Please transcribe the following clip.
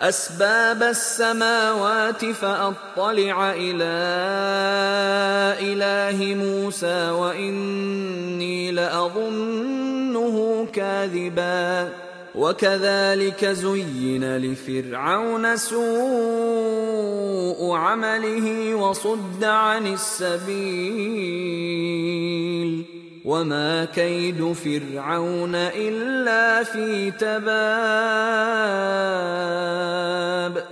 أسباب السماوات فأطلع إلى إله موسى وإني لأظنه كاذبا. وكذلك زين لفرعون سوء عمله وصد عن السبيل وما كيد فرعون إلا في تباب.